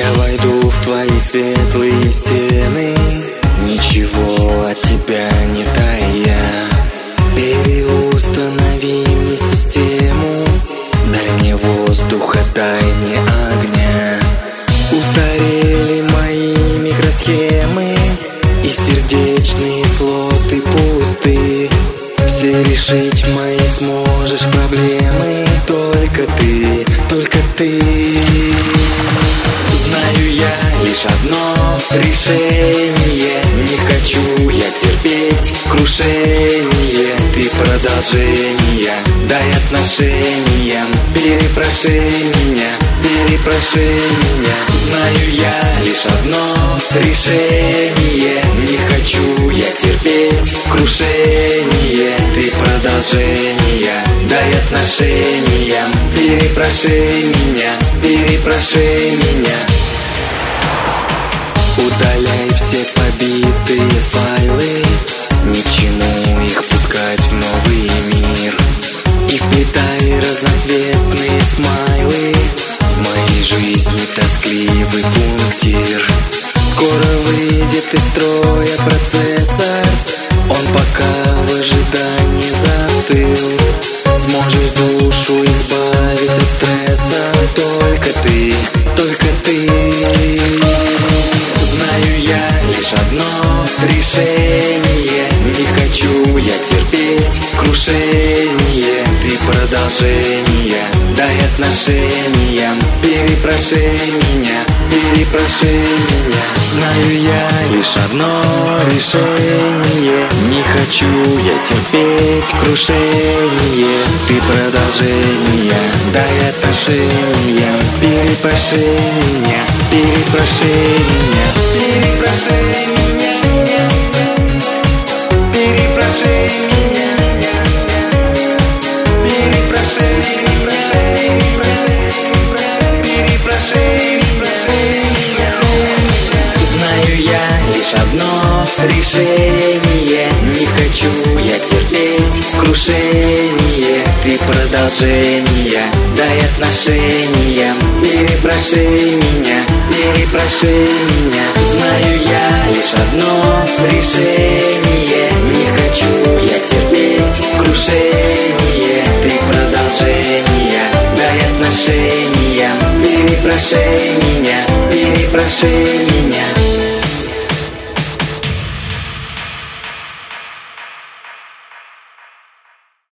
Я войду в твои светлые стены, ничего от тебя не тая. Переустанови мне систему, дай мне воздуха, дай мне огня. Устарели мои микросхемы, и сердечные слоты пусты. Все решить мои сможешь проблемы, только ты, только ты. Знаю я лишь одно решение, не хочу я терпеть крушение. Ты продолжение, дай отношениям, перепроши меня, перепроши меня. Знаю я лишь одно решение, не хочу я терпеть крушение. Ты продолжение, дай отношениям, перепроши меня, перепроши меня. Удаляй все побитые файлы, ни к чему их пускать в новый мир. И вплетай разноцветные смайлы в моей жизни тоскливый пунктир. Скоро выйдет из строя процессор, он пока в ожидании застыл. Сможешь душу избавить от стресса, только ты, только ты. Знаю я лишь одно решение, не хочу я терпеть крушение. Ты продолжение, дай отношениям, перепроши меня, перепроши меня. Знаю я лишь одно решение, не хочу я терпеть крушение. Ты продолжение, дай отношениям, перепроши меня, перепроши меня, перепроши меня, перепроши меня, перепроши меня, перепроши меня. Знаю я лишь одно решение, не хочу я терпеть крушение. Ты продолжение, дай отношениям, перепроши меня, перепроши меня. Знаю я лишь одно решение, не хочу я терпеть крушение. Ты продолжение, дай отношениям, перепроши меня, перепроши меня.